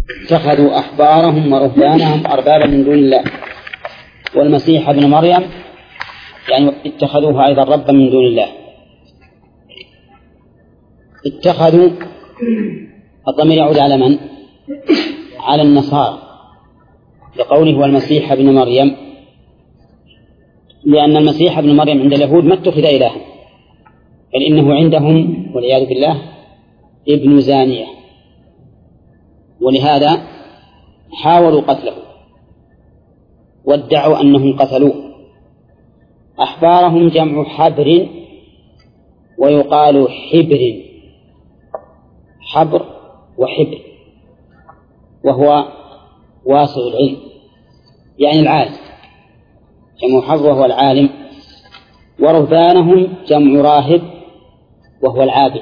اتخذوا أحبارهم ورهبانهم أربابا من دون الله والمسيح ابن مريم يعني اتخذوه أيضا ربا من دون الله. اتخذوا الضمير يعود على من؟ على النصارى لقوله والمسيح ابن مريم، لأن المسيح ابن مريم عند اليهود ما اتخذ إلها، بل إنه عندهم والعياذ بالله ابن زانية، ولهذا حاولوا قتله وادعوا أنهم قتلوه. أحبارهم جمع حبر ويقال حبر، حبر وحبر، وهو واسع العلم يعني العالم، جمع حبر وهو العالم. ورهبانهم جمع راهب وهو العابد.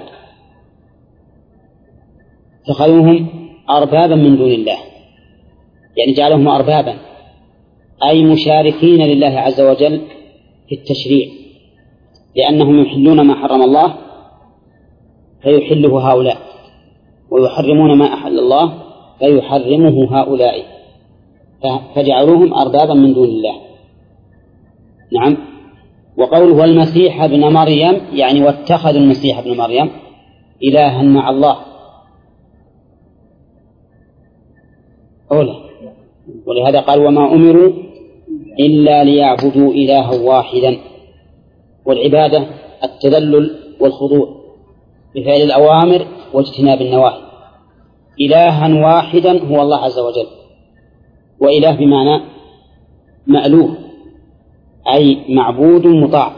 اتخذوهم أربابا من دون الله يعني جعلهم أربابا أي مشاركين لله عز وجل في التشريع، لأنهم يحلون ما حرم الله فيحله هؤلاء، ويحرمون ما أحل الله فيحرمه هؤلاء، فجعلوهم أربابا من دون الله. نعم. وقوله والمسيح ابن مريم يعني واتخذوا المسيح ابن مريم إلها مع الله أولا، ولهذا قال وما أمروا إلا ليعبدوا إلها واحدا. والعبادة التذلل والخضوع بفعل الأوامر واجتناب النواهي. إلها واحدا هو الله عز وجل، وإله بمعنى مألوه أي معبود مطاع،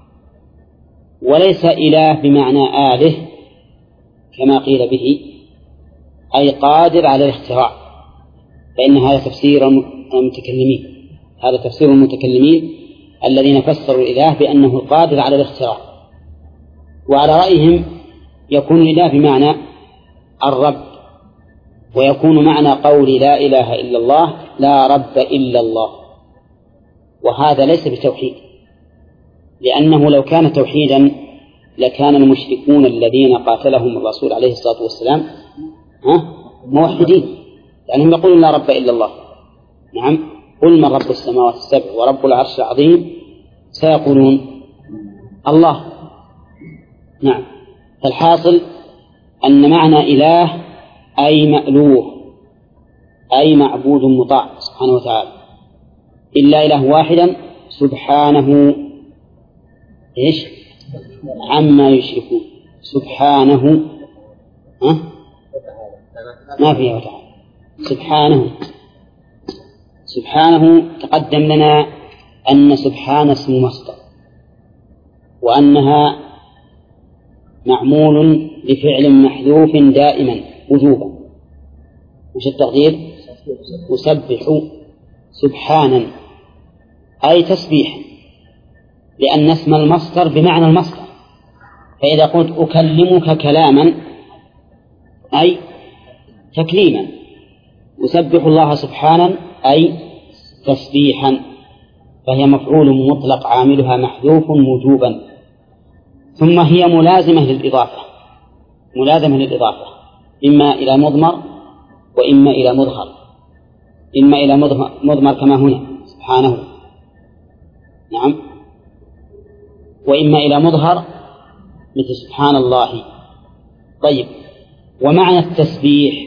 وليس إله بمعنى آله كما قيل به أي قادر على الاختراع، فإن هذا تفسير المتكلمين، هذا تفسير المتكلمين الذين فسروا الإله بأنه القادر على الاختراع. وعلى رأيهم يكون الإله بمعنى الرب، ويكون معنى قول لا إله إلا الله لا رب إلا الله، وهذا ليس بتوحيد، لأنه لو كان توحيدا لكان المشركون الذين قاتلهم الرسول عليه الصلاة والسلام موحدين، لأنهم يقولون لا رب إلا الله. نعم. قل من رب السماوات السبع ورب العرش العظيم سيقولون الله. نعم. فالحاصل أن معنى إله أي مألوه أي معبود مطاع سبحانه وتعالى، إلا إله واحدا سبحانه إيش عما يشركون. سبحانه ما فيها وتعالى. سبحانه تقدم لنا أن سبحان اسم مصدر، وأنها معمول لفعل محذوف دائما وجوبا. وش التقدير؟ أسبح سبحانا أي تسبيح، لأن اسم المصدر بمعنى المصدر، فإذا قلت أكلمك كلاما أي تكليما، أسبح الله سبحانا أي تسبيحا، فهي مفعول مطلق عاملها محذوف وجوبا. ثم هي ملازمة للإضافة إما إلى مضمر وإما إلى مظهر، إما إلى مضمر كما هنا سبحانه، نعم، وإما إلى مظهر مثل سبحان الله. طيب، ومعنى التسبيح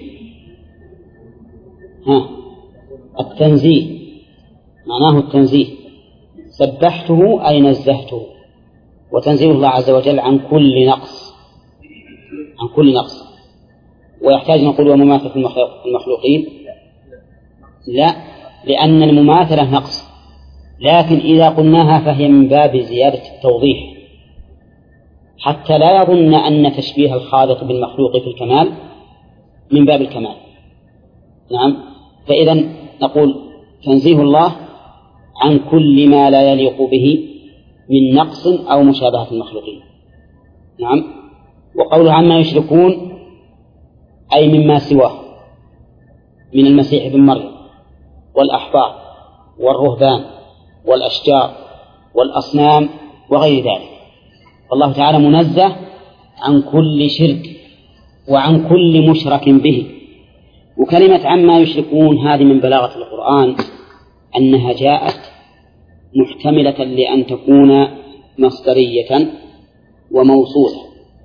التنزيه، معناه التنزيه، سبحته أي نزهته، وتنزيه الله عز وجل عن كل نقص، عن كل نقص. ويحتاج نقول ومماثلة المخلوقين؟ لا، لأن المماثلة نقص، لكن إذا قلناها فهي من باب زيادة التوضيح، حتى لا يظن أن تشبيه الخالق بالمخلوق في الكمال من باب الكمال. نعم. فإذا نقول تنزيه الله عن كل ما لا يليق به من نقص أو مشابهة المخلوقين. نعم. وقوله عما يشركون أي مما سواه من المسيح ابن مريم والأحبار والرهبان والأشجار والأصنام وغير ذلك. الله تعالى منزه عن كل شرك وعن كل مشرك به، وكلمة عما يشركون هذه من بلاغة القرآن أنها جاءت محتملة لأن تكون مصدرية وموصولة.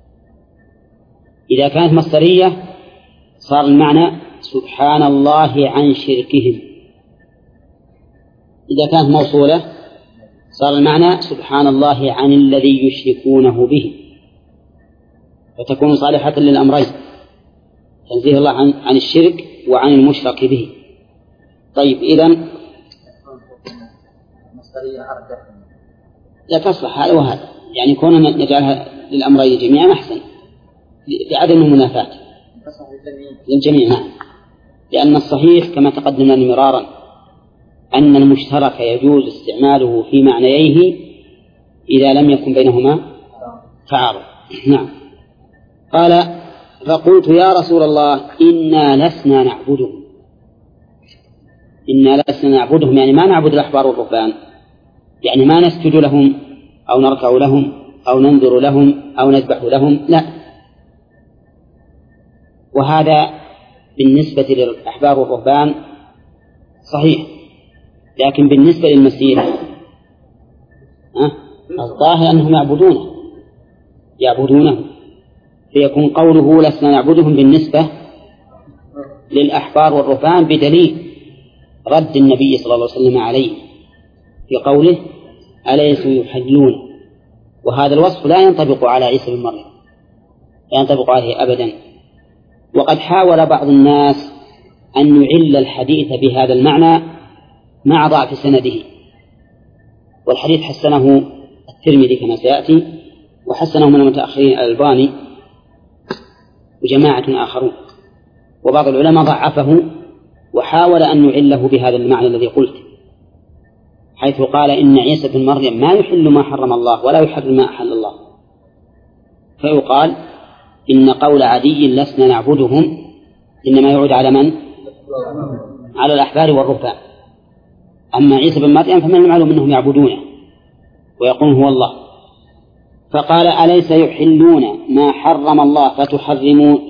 إذا كانت مصدرية صار المعنى سبحان الله عن شركهم، إذا كانت موصولة صار المعنى سبحان الله عن الذي يشركونه به، فتكون صالحة للأمرين، تنزيه الله عن الشرك وعن المشرك به. طيب إذن لا تصلح هذا وهذا، يعني كوننا نجعلها للأمرين جميعا أحسن لعدم المنافاة للجميع. نعم، لأن الصحيح كما تقدمنا مرارا أن المشترك يجوز استعماله في معنييه إذا لم يكن بينهما تعارض. نعم. قال فقلت يا رسول الله إنا لسنا نعبدهم، إنا لسنا نعبدهم يعني ما نعبد الأحبار والرهبان، يعني ما نسجد لهم أو نركع لهم أو ننظر لهم أو نذبح لهم، لا. وهذا بالنسبة للأحبار والرهبان صحيح، لكن بالنسبة للمسيح الظاهر أنهم يعبدونه، فيكون قوله لسنا نعبدهم بالنسبة للأحبار والرهبان بدليل رد النبي صلى الله عليه وسلم عليه في قوله أليسوا يحلون، وهذا الوصف لا ينطبق على عيسى بن مريم، لا ينطبق عليه أبدا. وقد حاول بعض الناس أن يعل الحديث بهذا المعنى مع ضعف سنده، والحديث حسنه الترمذي كما سيأتي، وحسنه من المتأخرين الألباني وجماعة آخرون، وبعض العلماء ضعفه وحاول أن يعله بهذا المعنى الذي قلت، حيث قال إن عيسى بن مريم ما يحل ما حرم الله ولا يحرم ما أحل الله، فيقال إن قول عدي لسنا نعبدهم إنما يعود على من؟ على الأحبار والرهبان. أما عيسى بن مريم فمن المعلوم أنهم يعبدونه ويقول هو الله. فقال أليس يحلون ما حرم الله فتحرمون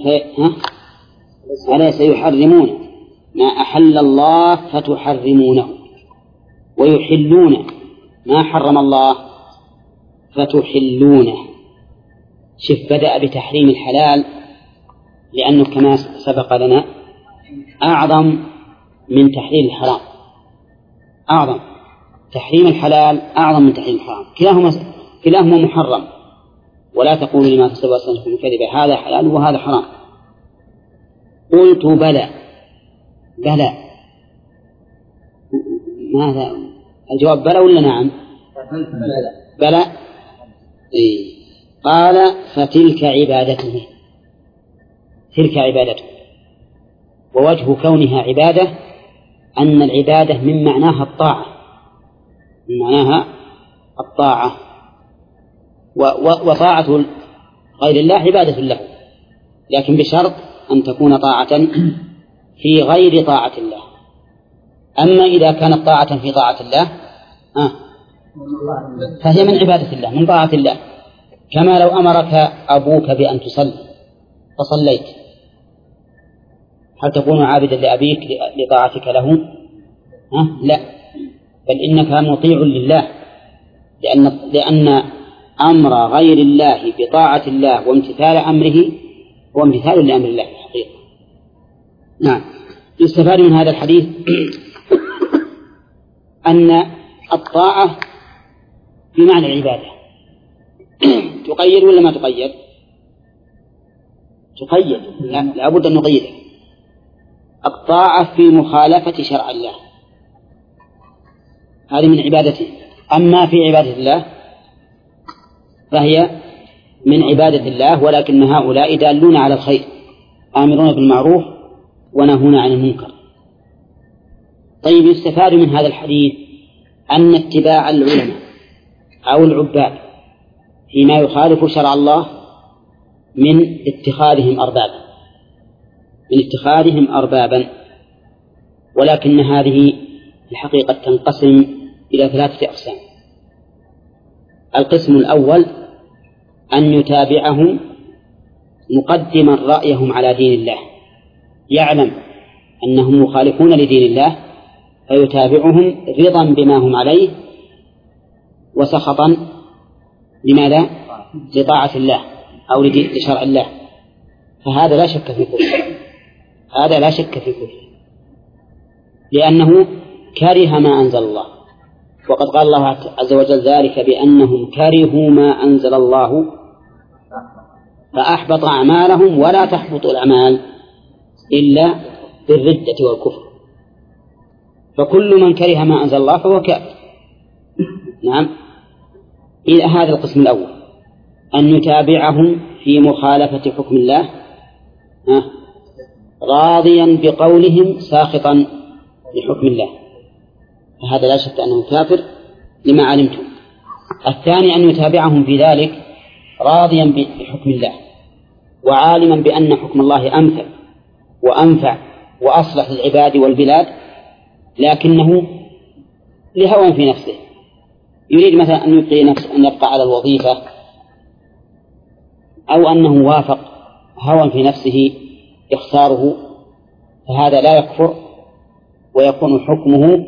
أليس يحرمون ما أحل الله فتحرمونه ويحلون ما حرم الله فتحلونه. شف بدأ بتحريم الحلال لأنه كما سبق لنا أعظم من تحليل الحرام، أعظم تحريم الحلال أعظم من تحريم الحرام، كلاهما محرم. ولا تقولوا لما تسوى ألسنتكم كذبا هذا حلال وهذا حرام. قلت بلى ماذا الجواب؟ بلى ولا نعم؟ بلى. إيه. قال فتلك عبادته، تلك عبادته. ووجه كونها عبادة أن العبادة من معناها الطاعة، من معناها الطاعة، وطاعة غير الله عبادة له، لكن بشرط أن تكون طاعة في غير طاعة الله. أما إذا كانت طاعة في طاعة الله فهي من عبادة الله، من طاعة الله. كما لو أمرك أبوك بأن تصلي فصليت، هل تكون عابدا لأبيك لطاعتك له؟ لا، بل إنك مطيع لله، لأن أمر غير الله بطاعة الله وامتثال أمره هو امتثال لأمر الله في الحقيقة. نعم. يستفاد من هذا الحديث أن الطاعة بمعنى العبادة. تقيد ولا ما تقيد؟ تقيد، لا بد أن نقيدها. الطاعة في مخالفة شرع الله هذه من عبادته، أما في عبادة الله فهي من عبادة الله، ولكن هؤلاء دالون على الخير، آمرون بالمعروف ونهون عن المنكر. طيب، يستفاد من هذا الحديث أن اتباع العلماء أو العباد فيما يخالف شرع الله من اتخاذهم أربابا، ولكن هذه الحقيقة تنقسم إلى 3 أقسام. القسم الأول أن يتابعهم مقدما رأيهم على دين الله، يعلم أنهم مخالفون لدين الله فيتابعهم رضا بما هم عليه وسخطا لماذا؟ لطاعة الله أو لشرع الله، فهذا لا شك في كفر، هذا لا شك في كفر، لأنه كره ما أنزل الله. وقد قال الله عز وجل ذلك بأنهم كرهوا ما أنزل الله فأحبط أعمالهم ولا تحبط الأعمال إلا بالردة والكفر. فكل من كره ما أنزل الله فهو كافر. نعم. إلى هذا القسم الأول أن يتابعهم في مخالفة حكم الله راضيا بقولهم ساخطا لحكم الله، فهذا لا شك أنه كافر لما علمتم. الثاني أن يتابعهم في ذلك راضيا بحكم الله وعالما بأن حكم الله أمثل وأنفع وأصلح للعباد والبلاد، لكنه لهوى في نفسه، يريد مثلا أن يبقى على الوظيفة، أو أنه وافق هوى في نفسه يختاره، فهذا لا يكفر ويكون حكمه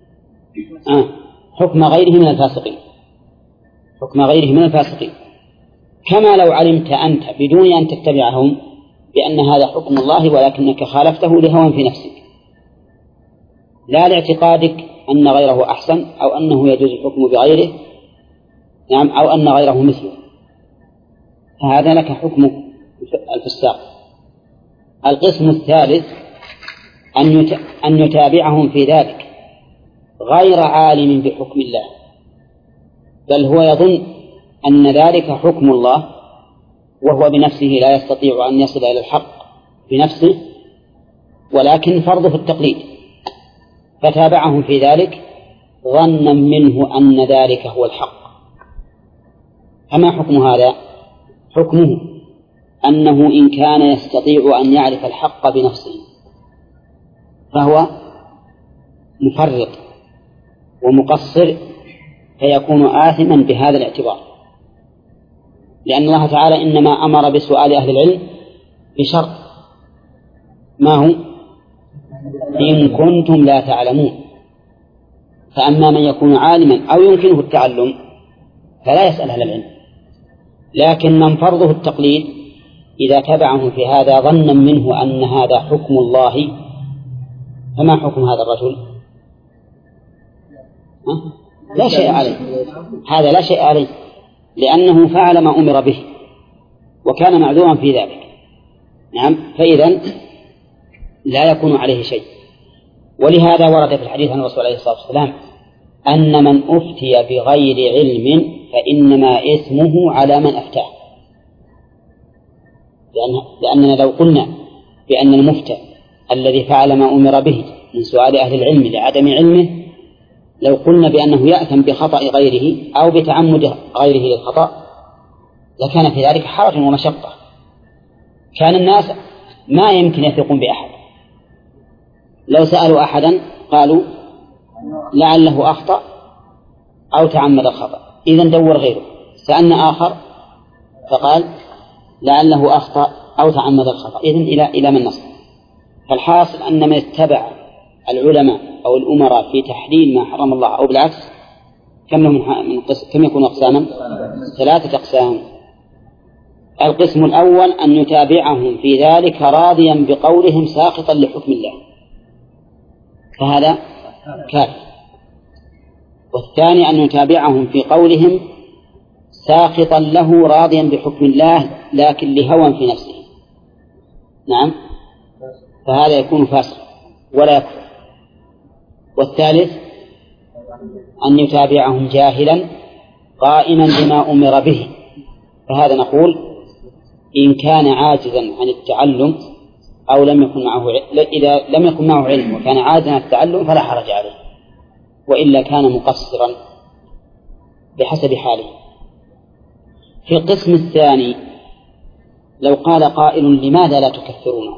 حكم غيره من الفاسقين، حكم غيره من الفاسقين. كما لو علمت أنت بدون أن تتبعهم بأن هذا حكم الله ولكنك خالفته لهوى في نفسك، لا لاعتقادك أن غيره أحسن أو أنه يجوز الحكم بغيره، نعم، أو أن غيره مثله، فهذا لك حكم الفساق. القسم الثالث أن يتابعهم في ذلك غير عالم بحكم الله، بل هو يظن أن ذلك حكم الله وهو بنفسه لا يستطيع أن يصل إلى الحق بنفسه، ولكن فرضه التقليد، فتابعهم في ذلك ظنا منه أن ذلك هو الحق. فما حكم هذا؟ حكمه أنه إن كان يستطيع أن يعرف الحق بنفسه فهو مفرط ومقصر، فيكون آثما بهذا الاعتبار، لأن الله تعالى إنما أمر بسؤال أهل العلم بشرط، ما هو؟ إن كنتم لا تعلمون. فأما من يكون عالما أو يمكنه التعلم فلا يسأل أهل العلم، لكن من فرضه التقليد إذا تبعهم في هذا ظنا منه أن هذا حكم الله، فما حكم هذا الرجل؟ لا شيء عليه، هذا لا شيء عليه، لأنه فعل ما أمر به وكان معذورا في ذلك. نعم، فإذا لا يكون عليه شيء. ولهذا ورد في الحديث عن الرسول عليه الصلاة والسلام أن من أفتي بغير علم فإنما إثمه على من أفتاه، لأننا لو قلنا بأن المفتى الذي فعل ما أمر به من سؤال أهل العلم لعدم علمه، لو قلنا بأنه يأثم بخطأ غيره أو بتعمد غيره للخطأ لكان في ذلك حرج ومشقة، كان الناس ما يمكن يثقون بأحد. لو سألوا أحدا قالوا لعله أخطأ أو تعمد الخطأ، إذن دور غيره. سألنا آخر فقال لعله أخطأ أو تعمد الخطأ، إذن إلى من نصل؟ فالحاصل أن من اتبع العلماء أو الأمراء في تحليل ما حرم الله أو بالعكس كم يكون أقساما؟ 3 أقسام. القسم الأول أن يتابعهم في ذلك راضيا بقولهم ساخطا لحكم الله، فهذا كافر. والثاني أن يتابعهم في قولهم ساخطا له راضيا بحكم الله لكن لهوى في نفسه، نعم، فهذا يكون فاسق ولا يكفر. والثالث أن يتابعهم جاهلا قائما بما أمر به، فهذا نقول إن كان عاجزا عن التعلم أو إذا لم يكن معه علم وكان عاجزا عن التعلم فلا حرج عليه، وإلا كان مقصرا بحسب حاله. في القسم الثاني لو قال قائل لماذا لا تكفرونه؟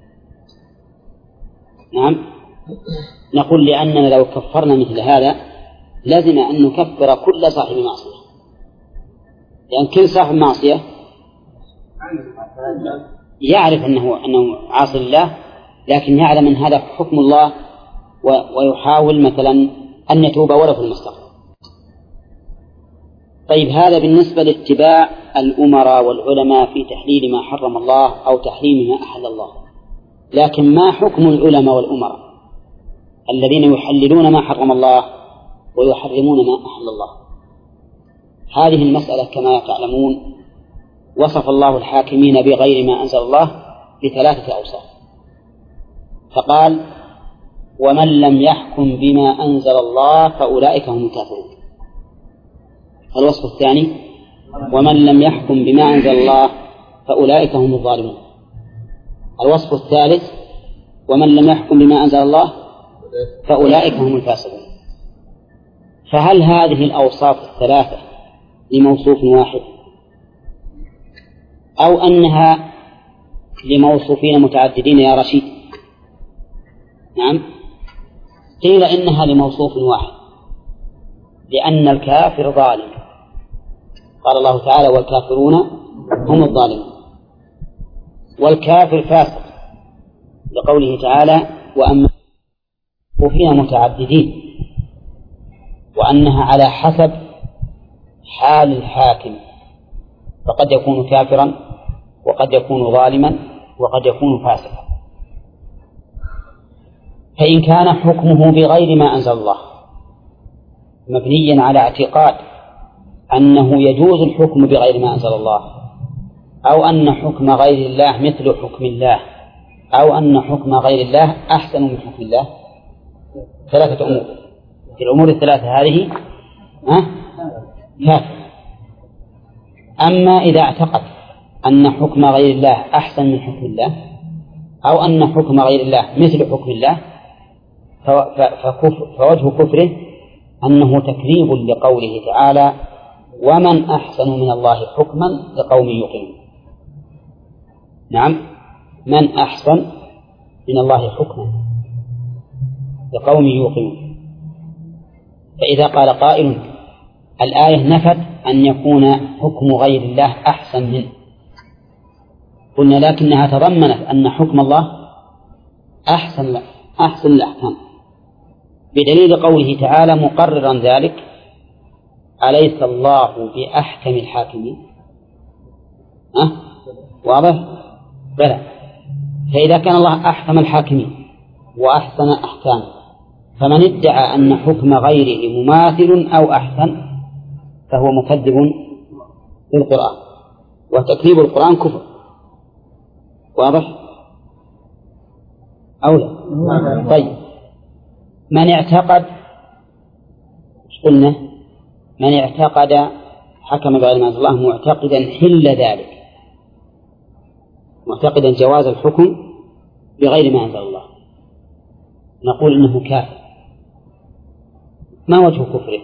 نعم، نقول لأننا لو كفرنا مثل هذا لازم أن نكفر كل صاحب معصية، لأن كل صاحب معصية يعرف أنه عاصي الله لكن يعلم أن هذا حكم الله ويحاول مثلا أن يتوب ولو في المستقبل. طيب هذا بالنسبة لاتباع الأمراء والعلماء في تحليل ما حرم الله أو تحريم ما أحل الله. لكن ما حكم العلماء والأمراء الذين يحللون ما حرم الله ويحرمون ما أحل الله؟ هذه المسألة كما تعلمون وصف الله الحاكمين بغير ما أنزل الله بثلاثة أوصاف، فقال: ومن لم يحكم بما أنزل الله فأولئك هم الكافرون. الوصف الثاني: ومن لم يحكم بما أنزل الله فأولئك هم الظالمون. الوصف الثالث: ومن لم يحكم بما أنزل الله فأولئك هم الفاسقون. فهل هذه الأوصاف الثلاثة لموصوف واحد أو أنها لموصوفين متعددين يا رشيد؟ نعم، قيل إنها لموصوف واحد، لأن الكافر ظالم، قال الله تعالى: والكافرون هم الظالمون. والكافر فاسق لقوله تعالى: وأما موصوفين متعددين، وأنها على حسب حال الحاكم، فقد يكون كافرا وقد يكون ظالما وقد يكون فاسقا. فإن كان حكمه بغير ما أنزل الله مبنيا على اعتقاد أنه يجوز الحكم بغير ما أنزل الله، أو أن حكم غير الله مثل حكم الله، أو أن حكم غير الله أحسن من حكم الله، ثلاثة أمور. في الأمور الثلاثة هذه كافر. أما إذا اعتقد أن حكم غير الله أحسن من حكم الله، أو أن حكم غير الله مثل حكم الله، فوجه كفره أنه تكذيب لقوله تعالى: ومن أحسن من الله حكما لقوم يوقنون. نعم، من أحسن من الله حكما لقوم يوقنون. فإذا قال قائل: الآية نفت أن يكون حكم غير الله أحسن منه، قلنا: لكنها تضمنت أن حكم الله أحسن الأحكام، بدليل قوله تعالى مقررا ذلك: أليس الله بأحكم الحاكمين؟ واضح؟ بلى. فإذا كان الله أحكم الحاكمين وأحسن أحكام، فمن ادعى أن حكم غيره مماثل أو أحسن فهو مكذب للقرآن، وتكذيب القرآن كفر. واضح أو لا؟ طيب، من اعتقد قلنا من اعتقد حكم بغير ما أنزل الله معتقدا حل ذلك، معتقدا جواز الحكم بغير ما أنزل الله، نقول إنه كافر. ما وجه كفره؟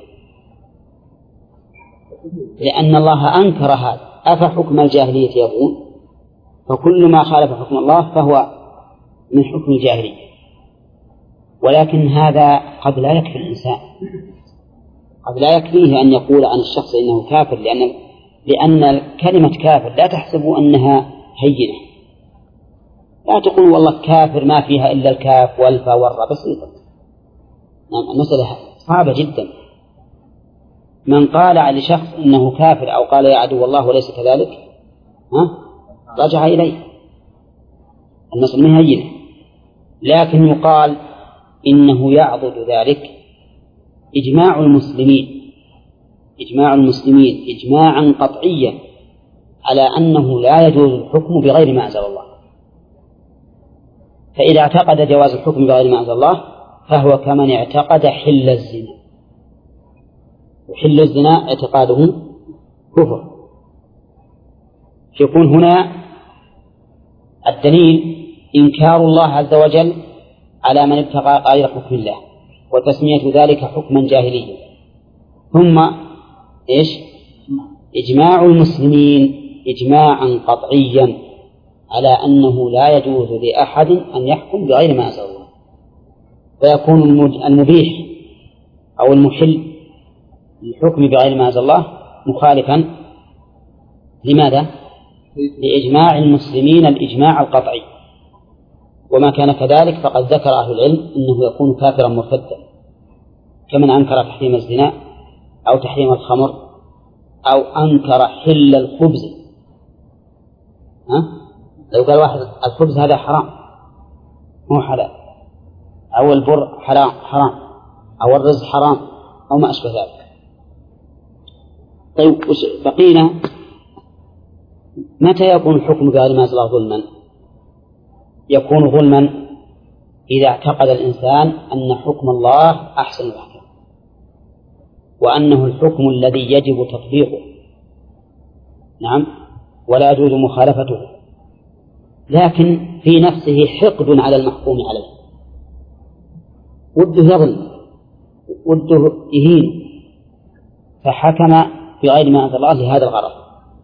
لأن الله أنكر هذا: أفحكم الجاهلية يبغون؟ فكل ما خالف حكم الله فهو من حكم الجاهلية. ولكن هذا قد لا يكفي الإنسان، قد لا يكفيه أن يقول عن الشخص إنه كافر، لأن كلمة كافر لا تحسبوا أنها هينة. لا تقول والله كافر ما فيها إلا الكاف والفا والراء، بسيطة. المسألة صعبة جدا. من قال على شخص إنه كافر أو قال يا عدو الله وليس كذلك رجع إليه، المسألة ما هينة. لكن يقال إنه يعضد ذلك إجماع المسلمين إجماعا قطعيا على أنه لا يجوز الحكم بغير ما أنزل الله. فإذا اعتقد جواز الحكم بغير ما أنزل الله فهو كمن اعتقد حل الزنا، وحل الزنا اعتقاده كفر. يكون هنا الدليل إنكار الله عز وجل على من ابتغى غير حكم الله، وتسمية ذلك حكما جاهليا. ثم إجماع المسلمين إجماعا قطعيا على أنه لا يجوز لأحد أن يحكم بغير ما أنزل الله، فيكون المبيح أو المحل للحكم بغير ما أنزل الله مخالفا لماذا؟ لإجماع المسلمين الإجماع القطعي. وما كان كذلك فقد ذكر أهل العلم أنه يكون كافرا مرتدا، كمن أنكر تحريم الزنا أو تحريم الخمر أو أنكر حل الخبز. لو قال واحد الخبز هذا حرام مو حلال، أو البر حرام أو الرز حرام أو ما أشبه ذلك. طيب بقينا متى يكون الحكم بغير ما أنزل الله ظلما؟ يكون ظلما إذا اعتقد الإنسان أن حكم الله أحسن الأحكام وأنه الحكم الذي يجب تطبيقه، نعم، ولا يجوز مخالفته، لكن في نفسه حقد على المحكوم عليه، وده يظلم، وده يهين، فحكم بغير ما أنزل الله لهذا الغرض،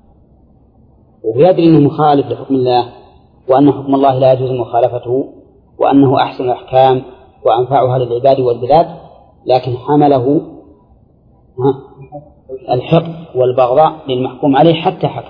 ويدري أنه مخالف لحكم الله وأن حكم الله لا يجوز مخالفته وأنه أحسن الأحكام وأنفعها للعباد والبلاد، لكن حمله الحقد والبغضاء للمحكوم عليه حتى حكم.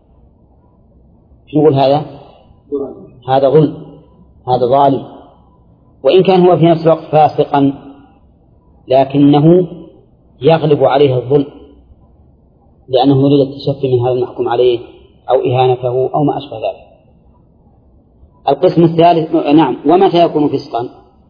نقول هذا ظلم، هذا ظالم، وإن كان هو في نفس الوقت فاسقا لكنه يغلب عليه الظلم لأنه يريد التشفي من هذا المحكوم عليه أو إهانته أو ما أشبه ذلك. القسم الثالث، نعم، ومتى يكون فسقا؟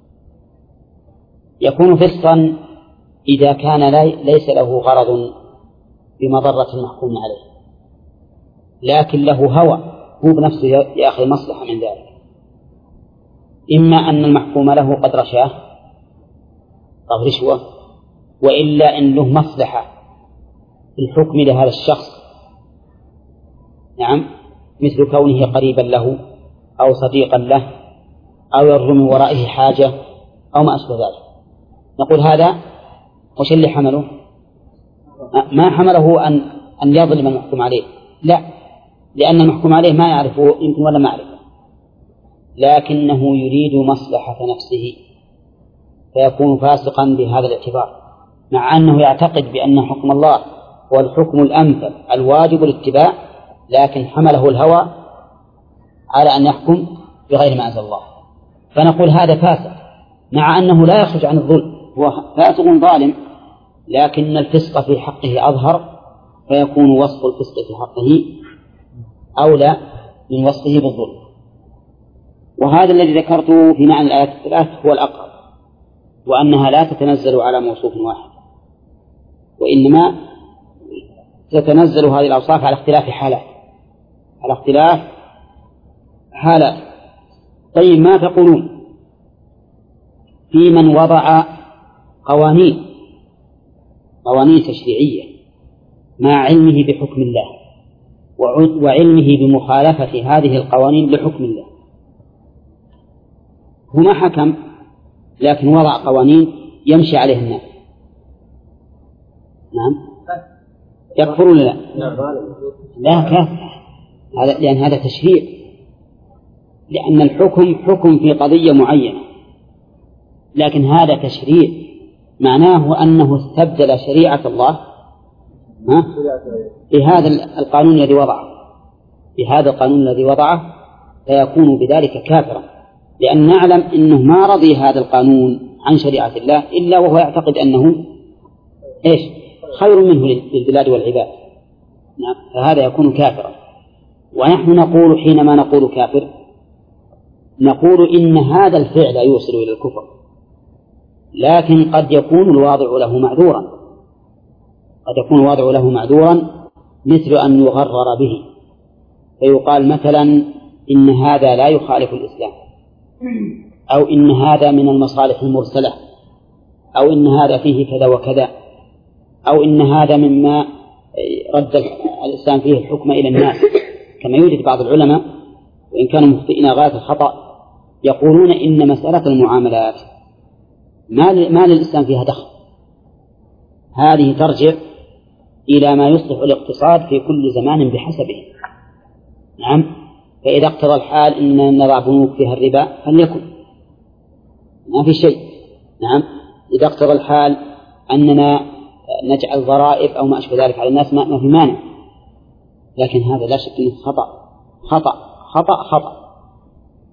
يكون فسقا إذا كان ليس له غرض بمضرة المحكوم عليه، لكن له هوى، هو بنفسه يأخذ مصلحة من ذلك، إما أن المحكوم له قد رشاه أو رشوة، وإلا أن له مصلحة في الحكم لهذا الشخص، نعم، مثل كونه قريبا له أو صديقا له أو يرجو من ورائه حاجة أو ما أشبه ذلك. نقول هذا وش اللي حمله؟ ما حمله أن يظلم المحكوم عليه، لا، لأن المحكوم عليه ما يعرفه يمكن ولا ما يعرفه، لكنه يريد مصلحة نفسه فيكون فاسقا بهذا الاعتبار، مع أنه يعتقد بأن حكم الله هو الحكم الأمثل الواجب الاتباع، لكن حمله الهوى على أن يحكم بغير ما أنزل الله. فنقول هذا فاسق مع أنه لا يخرج عن الظلم، هو فاسق ظالم، لكن الفسق في حقه أظهر، فيكون وصف الفسق في حقه أولى من وصفه بالظلم. وهذا الذي ذكرته في معنى الآيات الثلاث هو الأقرب، وأنها لا تتنزل على موصوف واحد، وإنما تتنزل هذه الأوصاف على اختلاف حالات، على اختلاف حالات. طيب ما تقولون في من وضع قوانين تشريعية مع علمه بحكم الله وعلمه بمخالفة هذه القوانين لحكم الله؟ هو ما حكم لكن وضع قوانين يمشي عليها الناس، نعم، يكفر ولا لا؟ لا كافر، لأن هذا تشريع، لأن الحكم حكم في قضية معينة، لكن هذا تشريع معناه أنه استبدل شريعة الله بهذا القانون الذي وضعه، فيكون بذلك كافرا، لأن نعلم أنه ما رضي هذا القانون عن شريعة الله إلا وهو يعتقد أنه خير منه للبلاد والعباد، نعم، فهذا يكون كافرا. ونحن نقول حينما نقول كافر نقول إن هذا الفعل يوصل إلى الكفر، لكن قد يكون الواضع له معذورا، مثل أن يغرر به، فيقال مثلا إن هذا لا يخالف الإسلام، أو إن هذا من المصالح المرسلة، أو إن هذا فيه كذا وكذا، أو إن هذا مما رد الإسلام فيه الحكم إلى الناس، كما يوجد بعض العلماء وإن كانوا مخطئين غاية الخطأ يقولون إن مسألة المعاملات ما للإسلام فيها دخل، هذه ترجع إلى ما يصلح الاقتصاد في كل زمان بحسبه، نعم، فإذا اقتضى الحال أن نضع بنوك فيها الربا فليكن، ما في شيء، نعم، إذا اقتضى الحال أننا نجعل ضرائب أو ما أشبه ذلك على الناس ما في مانع، لكن هذا لا شك أنه خطأ خطأ خطأ خطأ،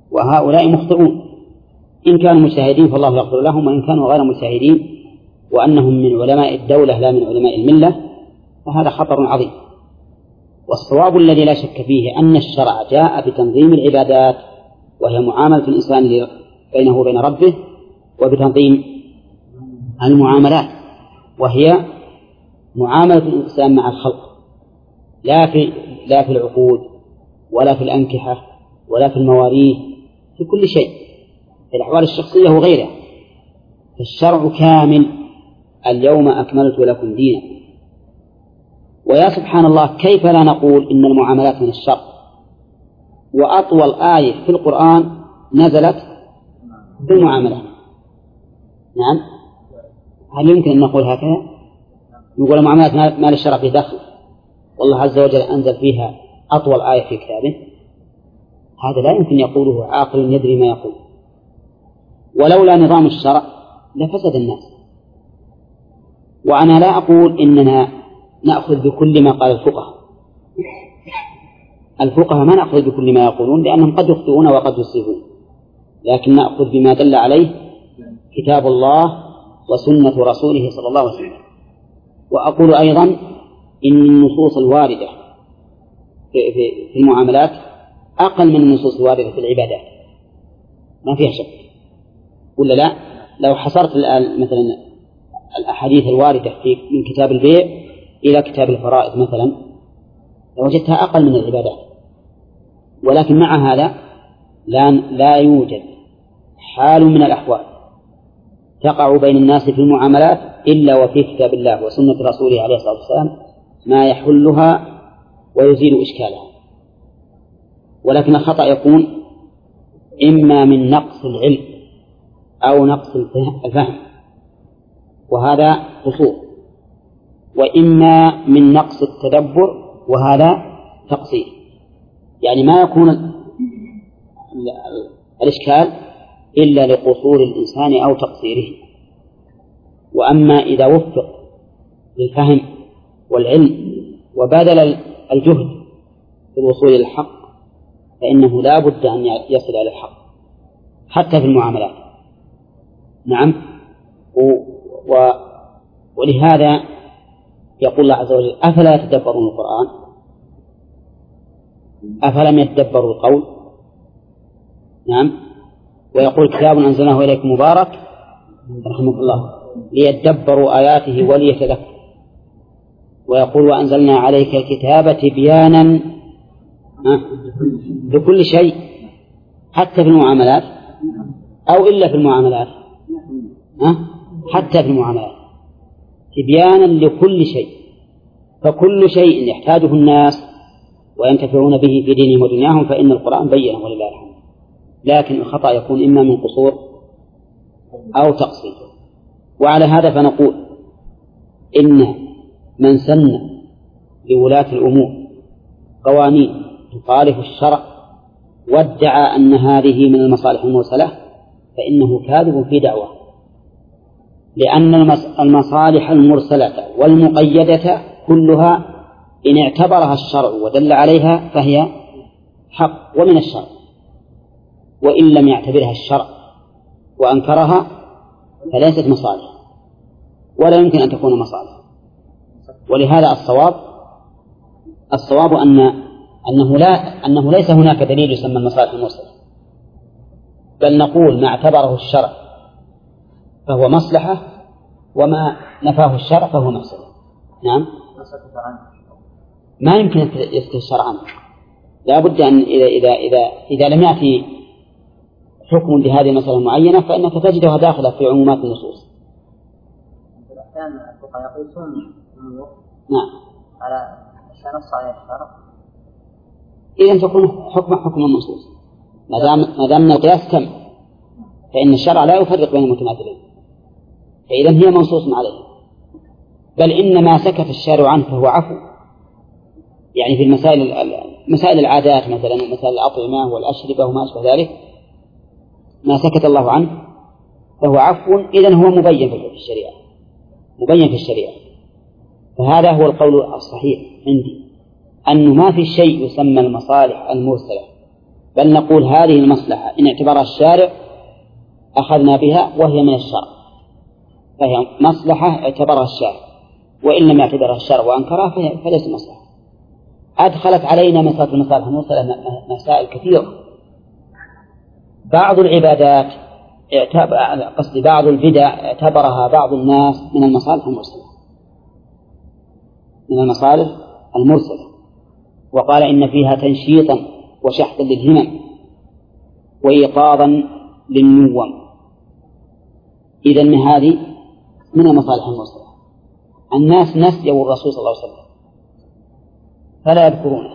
وهؤلاء مخطئون. إن كانوا مجتهدين فالله يغفر لهم، وإن كانوا غير مجتهدين وأنهم من علماء الدولة لا من علماء الملة فهذا خطر عظيم. والصواب الذي لا شك فيه أن الشرع جاء بتنظيم العبادات، وهي معاملة الإنسان بينه وبين ربه، وبتنظيم المعاملات، وهي معاملة الإنسان مع الخلق، لا في العقود ولا في الأنكحة ولا في المواريث، في كل شيء، في الأحوال الشخصية وغيرها. الشرع كامل. اليوم أكملت لكم دينكم. ويا سبحان الله، كيف لا نقول إن المعاملات من الشرع؟ وأطول آية في القرآن نزلت في المعاملات. نعم، هل يمكن أن نقول هكذا؟ نقول المعاملات ما للشرع في دخل، والله عز وجل أنزل فيها أطول آية في كتابه؟ هذا لا يمكن يقوله عاقل يدري ما يقول. ولولا نظام الشرع لفسد الناس. وأنا لا أقول إننا نأخذ بكل ما قال الفقهاء ما نأخذ بكل ما يقولون، لأنهم قد يخطئون وقد يصيبون، لكن نأخذ بما دل عليه كتاب الله وسنة رسوله صلى الله عليه وسلم. وأقول أيضا إن النصوص الواردة في المعاملات أقل من النصوص الواردة في العبادات، ما فيها شك، ولا لا؟ لو حصرت الآن مثلا الأحاديث الواردة من كتاب البيع إلى كتاب الفرائض مثلا لوجدتها أقل من العبادات. ولكن مع هذا لا يوجد حال من الأحوال تقع بين الناس في المعاملات إلا وفي كتاب الله وسنة رسوله عليه الصلاة والسلام ما يحلها ويزيل إشكالها. ولكن الخطأ يكون إما من نقص العلم أو نقص الفهم، وهذا قصور، وإما من نقص التدبر، وهذا تقصير. يعني ما يكون الإشكال إلا لقصور الإنسان أو تقصيره. وأما إذا وفق للفهم والعلم وبذل الجهد في الوصول إلى الحق فإنه لا بد أن يصل إلى الحق حتى في المعاملات. نعم. ولهذا يقول الله عز وجل: أفلا يتدبرون القرآن؟ أفلم يتدبروا القول؟ نعم. ويقول: كتاب أنزلناه إليكم مبارك رحمه الله ليتدبروا آياته وليتذكروا. ويقول: وأنزلنا عليك الكتاب تبيانا لكل شيء، حتى في المعاملات أو إلا في المعاملات، حتى في المعاملات تبيانا لكل شيء. فكل شيء يحتاجه الناس وينتفعون به في دينهم ودنياهم فإن القرآن بيّنه ولله الحمد. لكن الخطأ يكون إما من قصور أو تقصير. وعلى هذا فنقول إن من سن لولاة الأمور قوانين تخالف الشرع وادعى أن هذه من المصالح المرسلة فإنه كاذب في دعوة، لأن المصالح المرسلة والمقيدة كلها إن اعتبرها الشرع ودل عليها فهي حق ومن الشرع، وإن لم يعتبرها الشرع وأنكرها فليست مصالح ولا يمكن أن تكون مصالح. ولهذا الصواب أنه ليس هناك دليل يسمى المصالح المرسلة، بل نقول ما اعتبره الشرع فهو مصلحة وما نفاه الشرع فهو مفسدة. نعم. ما يمكن يسكت الشرع عنه، لا بد أن إذا لم يأتي حكم بهذه المسألة المعينة فإنك تجدها داخلة في عمومات النصوص. الأحيان الفقهاء يقيسون الأمور على نص عليه الشرع، إذا تكون حكم النصوص ما دام من القياس تم، فإن الشرع لا يفرق بين المتماثلين، فإذا هي منصوص عليه. بل إن ما سكت الشارع عنه فهو عفو، يعني في مسائل العادات مثلا ومسائل الأطعمة والأشربة وما أشبه ذلك ما سكت الله عنه فهو عفو، إذن هو مبين في الشريعة. فهذا هو القول الصحيح عندي، أنه ما في شيء يسمى المصالح المرسلة، بل نقول هذه المصلحة إن اعتبرها الشارع أخذنا بها وهي من الشرع، فهي مصلحة اعتبرها الشارع، وإن لم يعتبرها الشرع وأنكرها فليس مصلحة. أدخلت علينا مسألة المصالح المرسلة مسائل كثيرة. بعض العبادات بعض البدع اعتبرها بعض الناس من المصالح المرسلة، وقال إن فيها تنشيطا وشحطا للهمم وإيقاظا للنوم. إذن هذه من المصالح المرسلة. الناس نسيوا الرسول صلى الله عليه وسلم فلا يذكرونه،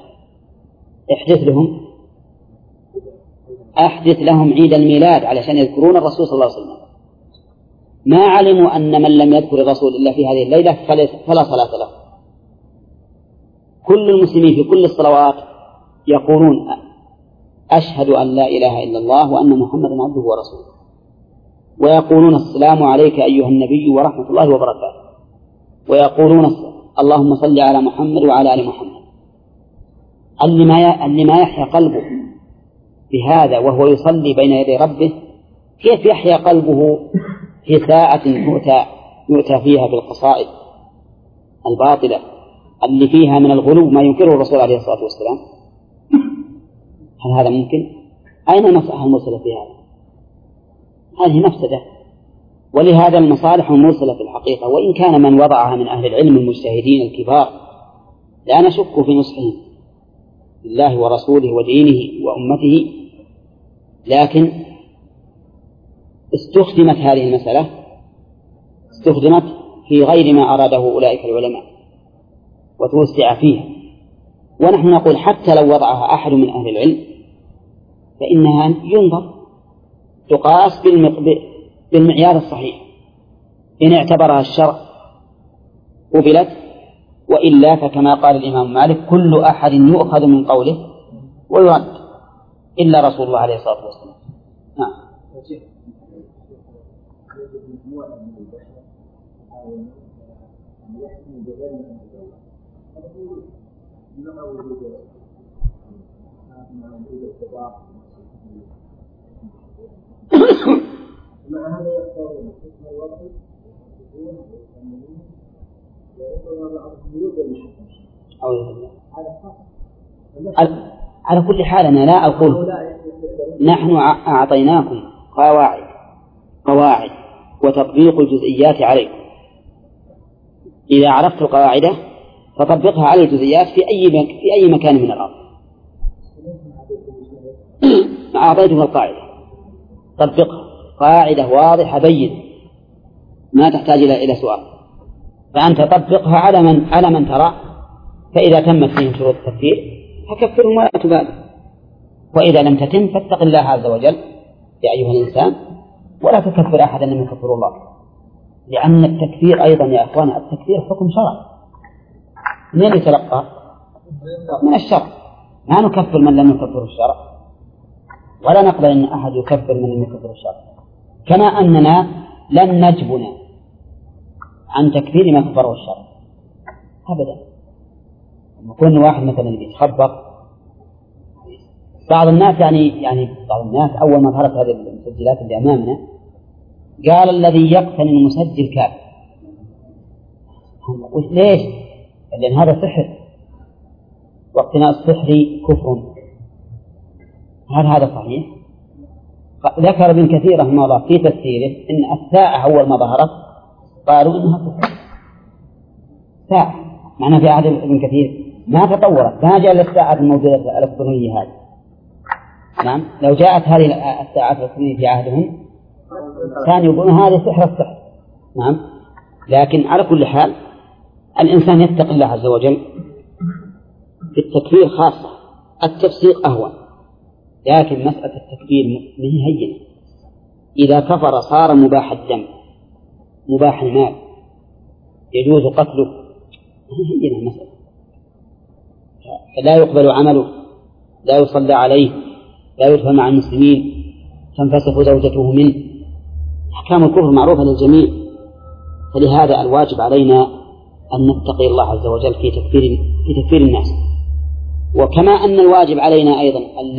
أحدث لهم عيد الميلاد علشان يذكرون الرسول صلى الله عليه وسلم. ما علموا أن من لم يذكر الرسول إلا في هذه الليلة فلا صلاة له. كل المسلمين في كل الصلوات يقولون أشهد أن لا إله إلا الله وأن محمدا عبده ورسوله، ويقولون السلام عليك أيها النبي ورحمة الله وبركاته، ويقولون اللهم صل على محمد وعلى آل محمد. اللي ما يحيا قلبه بهذا وهو يصلي بين يدي ربه، كيف يحيا قلبه في ساعة يؤتى فيها بالقصائد الباطلة اللي فيها من الغلو ما ينكره الرسول عليه الصلاة والسلام؟ هل هذا ممكن؟ أين المصلحة المرسلة في هذا؟ هذه مفسدة. ولهذا المصالح المرسلة في الحقيقة، وإن كان من وضعها من أهل العلم المجتهدين الكبار لا نشك في نصحهم لله ورسوله ودينه وأمته، لكن استخدمت هذه المسألة في غير ما أراده أولئك العلماء وتوسع فيها. ونحن نقول حتى لو وضعها أحد من أهل العلم فإنها ينظر تقاس بالمعيار الصحيح، إن اعتبرها الشرع قبلت، وإلا فكما قال الإمام مالك كل أحد يؤخذ من قوله ويرد إلا رسول الله عليه الصلاة والسلام. نعم. على كل حال أنا لا أقول نحن أعطيناكم قواعد وتطبيق الجزئيات عليكم. إذا عرفت القواعد فطبقها على الجزئيات في أي مكان من الأرض. أعطيتك القاعدة، طبقها، قاعدة واضحة بين ما تحتاج إلى سؤال، فأنت طبقها على من ترى، فإذا تمت فيهم شروط التكفير فكفرهم ولا تبالي، وإذا لم تتم فاتق الله عز وجل يا أيها الإنسان ولا تكفر أحدا لم يكفر الله. لأن التكفير أيضا يا أخوان التكفير حكم شرع، من يتلقى من الشرع، ما نكفر من لم يكفر الشرع ولا نقبل أن أحد يكفر من لم يكفر الشرع، كما أننا لن نجبنا عن تكفير ما كفره الشرع أبدا. يكون واحد مثلا يتخبط بعض الناس بعض الناس أول ما ظهرت هذه المسجلات اللي أمامنا قال الذي يقتني المسجل كافر. ليش؟ لأن هذا سحر، واقتناء السحر كفر. هل هذا صحيح؟ ذكر ابن كثير رحمه الله في تفسيره إن الساعة أول ما ظهرت قالوا إنها كفر. ساعة معنى في عهد ابن كثير ما تطورت، ما جاء الساعة الموجودة الإلكترونية هذه. نعم، لو جاءت هذه الساعات الإلكترونية في عهدهم كانوا يقولون هذا السحر. نعم، لكن على كل حال الإنسان يتقي الله عز وجل في التكفير خاصة، التفسيق أهون، لكن مسألة التكفير من هينة. إذا كفر صار مباح الدم مباح المال يجوز قتله، هينة المسألة، لا يقبل عمله، لا يصلى عليه، لا يدفن مع المسلمين، تنفسخ زوجته منه. أحكام الكفر معروفة للجميع، فلهذا الواجب علينا أن نتقي الله عز وجل في تكفير الناس. وكما أن الواجب علينا أيضا أن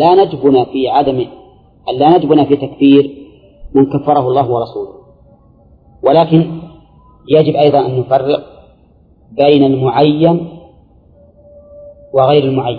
لا نجبن في تكفير من كفره الله ورسوله، ولكن يجب أيضا أن نفرق بين المعين وغير المعين.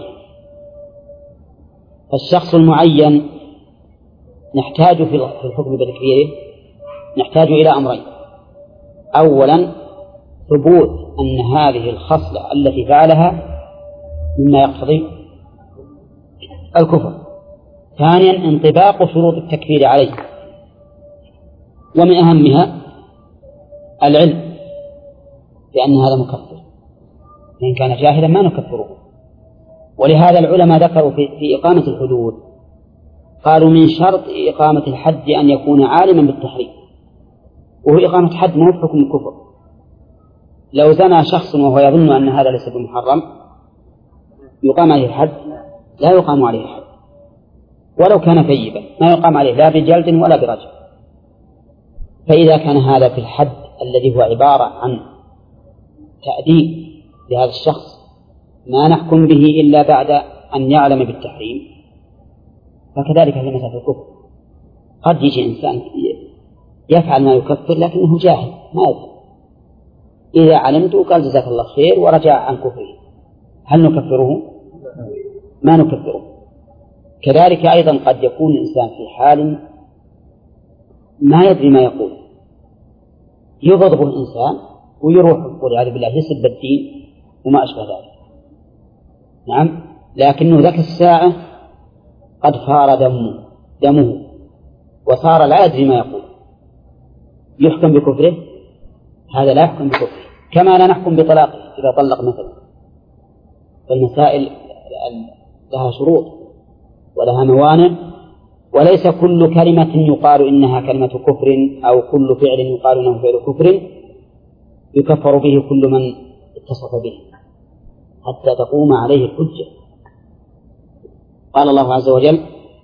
فالشخص المعين نحتاج في الحكم بتكفيره نحتاج إلى أمرين: أولا ثبوت أن هذه الخصلة التي فعلها مما يقتضي الكفر، ثانيا انطباق شروط التكفير عليه، ومن أهمها العلم بأن هذا مكفر، إن كان جاهلا ما نكفره. ولهذا العلماء ذكروا في إقامة الحدود قالوا من شرط إقامة الحد أن يكون عالما بالتحريم، وهو إقامة حد مو بحكم الكفر. لو زنى شخص وهو يظن أن هذا ليس بمحرم يقام عليه الحد؟ لا يقام عليه الحد، ولو كان ثيبا ما يقام عليه لا بجلد ولا برجم. فإذا كان هذا في الحد الذي هو عبارة عن تأديب لهذا الشخص ما نحكم به إلا بعد أن يعلم بالتحريم، فكذلك في مسألة الكفر قد يجي إنسان يفعل ما يكفر لكنه جاهل ما يفعل، إذا علمته قال جزاك الله خير ورجع عن كفره، هل نكفره؟ ما نكفره. كذلك أيضا قد يكون الإنسان في حال ما يدري ما يقول، يغضب الإنسان ويروح والعياذ بالله يسب الدين وما أشبه ذلك، نعم، لكنه ذاك الساعة قد فار دمه وصار لا يدري ما يقول، يحكم بكفره؟ هذا لا يحكم بكفره. كما لا نحكم بطلاقه إذا طلق مثلا، فالمسائل لها شروط ولها موانع، وليس كل كلمة يقال إنها كلمة كفر أو كل فعل يقال إنه فعل كفر يكفر به كل من اتصف به حتى تقوم عليه الحجة. قال الله عز وجل: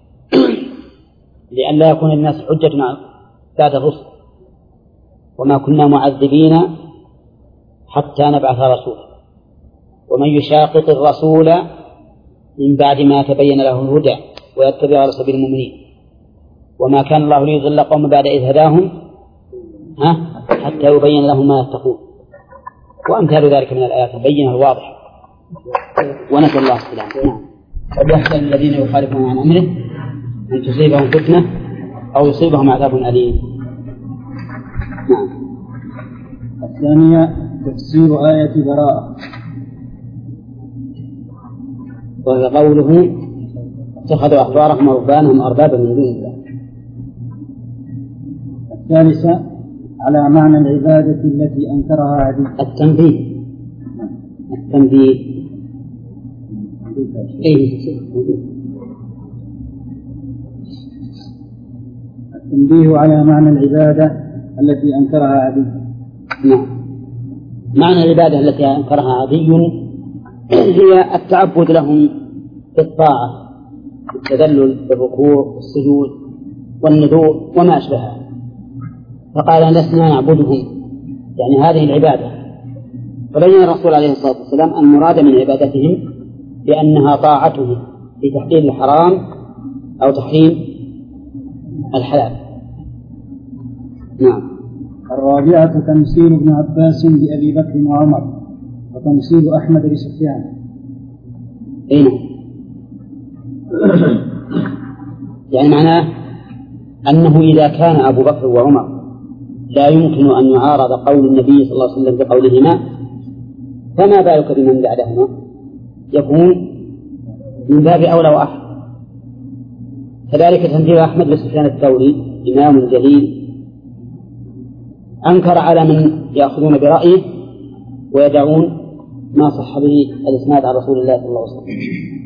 لئلا يكون الناس حجة بعد الرسل وما كنا معذبين حتى نبعث رسولا ومن يشاقق الرسول من بعد ما تبين له الهدى ويتبع على سبيل المؤمنين وما كان الله ليضل قوم بعد إذ هداهم حتى يبين لهم ما يتقون، وأمثال ذلك من الآيات البينة الواضحة. ونسأل الله السلامة. نعم. ويحذر الذين يخالفون عن أمره أن تصيبهم فتنة أو يصيبهم عذاب أليم. نعم. الثانية تفسير آية براءة، وهي قوله: اتخذوا أحبارهم ورهبانهم أربابا من دون الله. الثالثة على معنى العبادة التي أنكرها عدي. التنبيه التنبيه على معنى العبادة التي أنكرها عدي. نعم. معنى العبادة التي أنكرها عدي هي التعبد لهم بالطاعة، التذلل بالركوع والسجود والنذور وما أشبهها، فقال: لسنا نعبدهم، يعني هذه العبادة. فبين الرسول عليه الصلاة والسلام المراد من عبادتهم بأنها طاعتهم في تحليل الحرام أو تحريم الحلال. نعم. الرابعة تمثيل ابن عباس بأبي بكر وعمر، وتمثيل أحمد بسفيان. يعني معناه أنه إذا كان أبو بكر وعمر لا يمكن أن يعارض قول النبي صلى الله عليه وسلم بقولهما، فما بالك بمن بعدهما؟ يكون من باب أولى وأحد. كذلك تمثيل أحمد بسفيان الثوري إمام جليل أنكر على من يأخذون برأيه ويدعون ما صح به الإسناد عن رسول الله صلى الله عليه وسلم.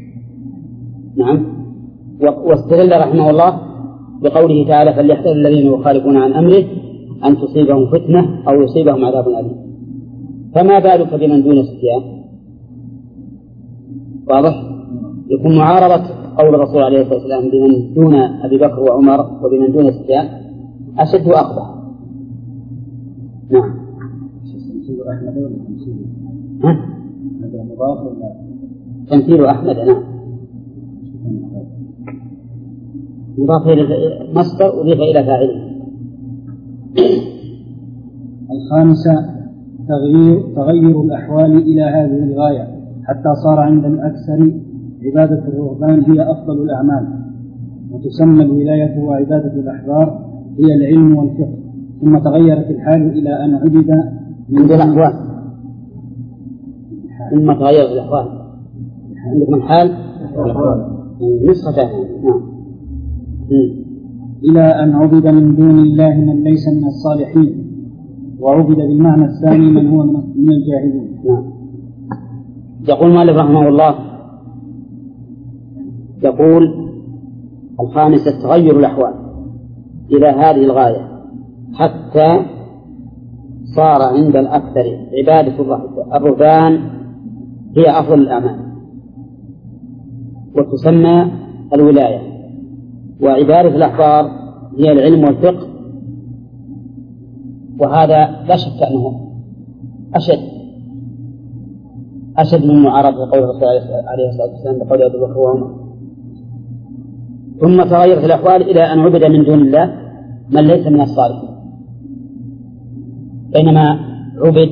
نعم. واستدل رحمه الله بقوله تعالى: فليحذر الذين يخالفون عن أمره أن تصيبهم فتنة أو يصيبهم عذاب أليم. فما بالك بمن دون سفيان؟ واضح؟ يكون معارضة قول الرسول عليه الصلاة والسلام بمن دون أبي بكر وعمر وبمن دون سفيان أشد وأقبح. نعم. تمثيل أحمد نعم مضاف إلى مصدر أضيف إلى فاعله. الخامسة تغير الأحوال إلى هذه الغاية حتى صار عند الأكثر عبادة الرهبان هي أفضل الأعمال، وتسمى الولاية وعبادة الأحبار هي العلم والفقه، ثم تغيرت الحال إلى أن عبد من الأحوال. ثم تغيرت الأحوال عندكم الحال نسخة نعم. إلى أن عبد من دون الله من ليس من الصالحين، وعبد بالمعنى الثاني من هو من الجاهلين. نعم. يقول مالك رحمه الله يقول الخامسة تغير الأحوال إلى هذه الغاية حتى صار عند الأكثر عبادة الرهبان هي أفضل الأعمال، وتسمى الولاية، وعبادة الأحبار هي العلم والفقه. وهذا لا شك أنه أشد من معارضة قول الرسول عليه الصلاة والسلام بقول أبي بكر وعمر. ثم تغيرت الأحوال إلى أن عبد من دون الله من ليس من الصالحين، بينما عبد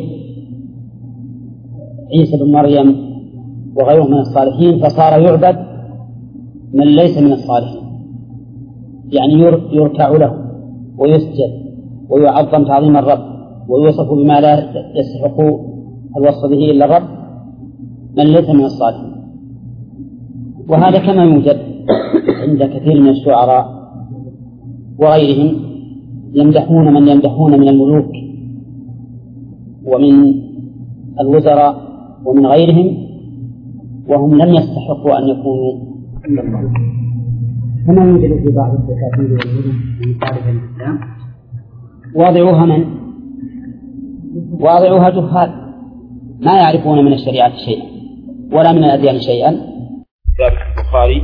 عيسى بن مريم وغيره من الصالحين فصار يعبد من ليس من الصالحين، يعني يركع له ويسجد ويعظم تعظيم الرب ويوصف بما لا يستحق الوصف به إلا الرب من ليس من الصالحين. وهذا كما يوجد عند كثير من الشعراء وغيرهم يمدحون من يمدحون من الملوك ومن الوزراء ومن غيرهم وهم لم يستحقوا أن يكونوا من الله، كما يوجد في بعض الدكاتره والملوك من تعرف الإسلام واضعوها جهال ما يعرفون من الشريعة شيئا ولا من الأديان شيئا. ذلك البخاري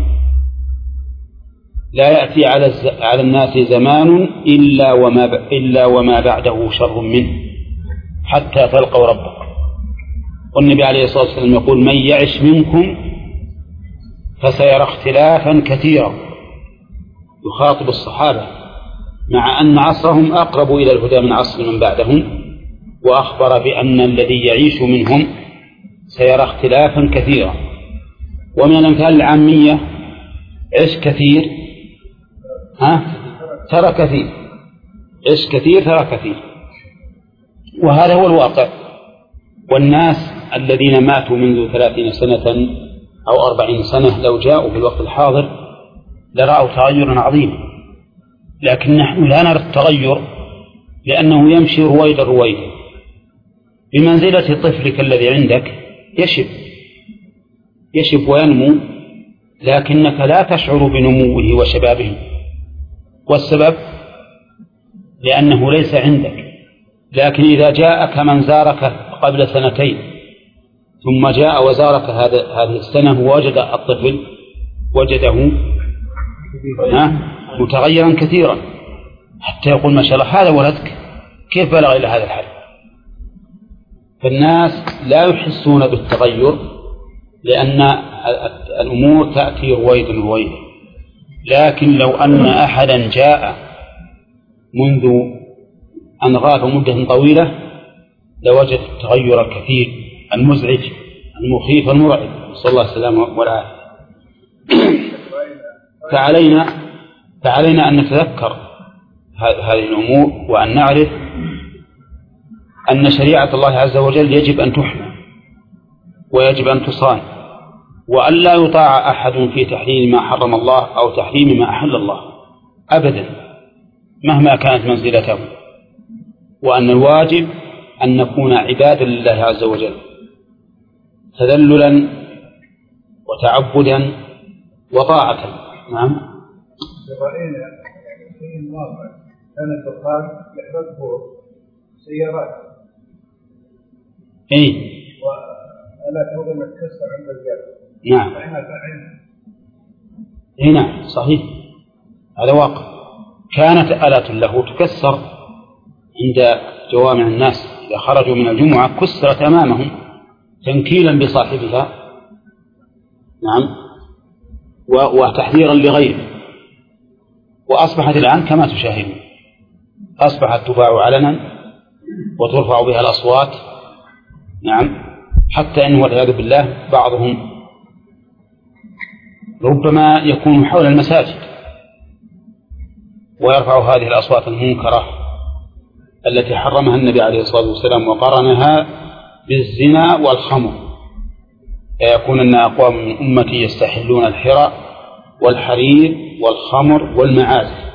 لا يأتي على الناس زمان إلا وما بعده شر منه حتى تلقوا ربكم. والنبي عليه الصلاة والسلام يقول من يعش منكم فسيرى اختلافا كثيرا، يخاطب الصحابة مع أن عصرهم أقرب إلى الهدى من عصر من بعدهم، وأخبر بأن الذي يعيش منهم سيرى اختلافا كثيرا. ومن الأمثال العامية عش كثير ترى كثير، عش كثير ترى كثير، وهذا هو الواقع. والناس الذين ماتوا منذ 30 سنة أو 40 سنة لو جاءوا في الوقت الحاضر لرأوا تغيرا عظيما، لكن نحن لا نرى التغير لأنه يمشي رويدا رويدا بمنزلة طفلك الذي عندك يشب وينمو، لكنك لا تشعر بنموه وشبابه، والسبب لأنه ليس عندك. لكن إذا جاءك من زارك قبل 2 ثم جاء وزارك هذه السنة ووجد الطفل وجده متغيرا كثيرا حتى يقول ما شاء الله هذا ولدك كيف بلغ إلى هذا الحد. فالناس لا يحسون بالتغير لأن الأمور تأتي رويدا رويدا، لكن لو أن أحدا جاء منذ أن غاب مدة طويلة لوجد التغير الكثير المزعج المخيف المرعب، صلى الله عليه وسلم والعافية. فعلينا أن نتذكر هذه الأمور وأن نعرف أن شريعة الله عز وجل يجب أن تحمى ويجب أن تصان، وأن لا يطاع أحد في تحليل ما حرم الله أو تحريم ما أحل الله أبدا مهما كانت منزلته، وأن الواجب أن نكون عبادا لله عز وجل تذللا وتعبدا وطاعة. نعم. رأينا في الواقع كان الدخان يحرقه سيارات وألا توضع متكسر عند الرجال. نعم. نعم صحيح، هذا واقع. كانت آلات له تكسر عند جوامع الناس إذا خرجوا من الجمعة كسرت أمامهم تنكيلا بصاحبها نعم، وتحذيرا لغيره. وأصبحت الآن كما تشاهدون، أصبحت تباع علنا وترفع بها الأصوات. نعم، حتى إنه والعياذ بالله بعضهم ربما يكون حول المساجد ويرفع هذه الأصوات المنكرة التي حرمها النبي عليه الصلاة والسلام وقرنها بالزنا والخمر، فيكون أن أقوام من أمتي يستحلون الحرى والحرير والخمر والمعازف.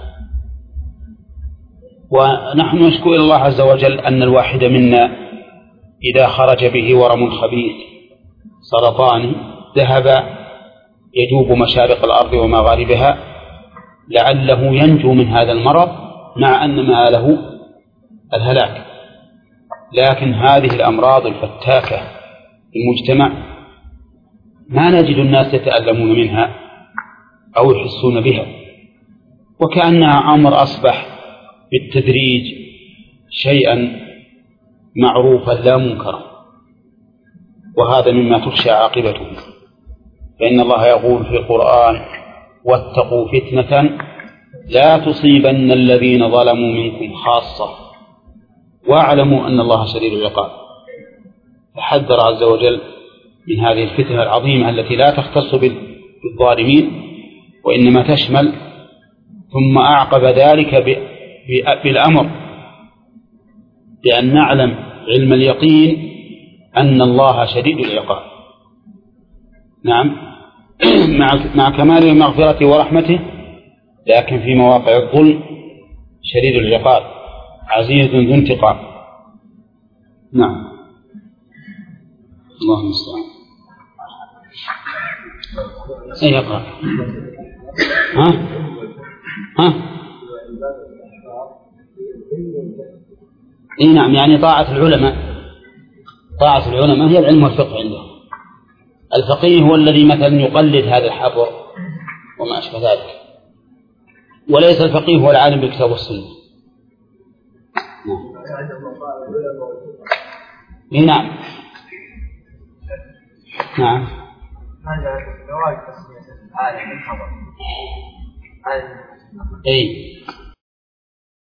ونحن نشكو إلى الله عز وجل أن الواحد منا إذا خرج به ورم خبيث سرطاني ذهب يجوب مشارق الأرض ومغاربها لعله ينجو من هذا المرض، مع أن مآله الهلاك. لكن هذه الأمراض الفتاكة في المجتمع ما نجد الناس يتألمون منها أو يحسون بها، وكأنها أمر أصبح بالتدريج شيئا معروفا لا منكرا، وهذا مما تخشى عاقبته. فإن الله يقول في القرآن: واتقوا فتنة لا تصيبن الذين ظلموا منكم خاصة واعلموا أن الله شديد العقاب. فحذر عز وجل من هذه الفتنة العظيمة التي لا تختص بالظالمين وإنما تشمل. ثم أعقب ذلك بالأمر بأن نعلم علم اليقين أن الله شديد العقاب. نعم، مع كمال مغفرته ورحمته، لكن في مواقع الظلم شديد العقاب عزيز ذو انتقام. نعم، الله المستعان. أين يقرأ؟ ها؟ إيه نعم، يعني طاعة العلماء. طاعة العلماء هي العلم والفقه عندهم. الفقيه هو الذي مثلا يقلد هذا الحبر وما أشبه ذلك، وليس الفقيه هو العالم بالكتاب والسنة. نعم. نعم. هذا جواز تسمية العالم بالخبر. أي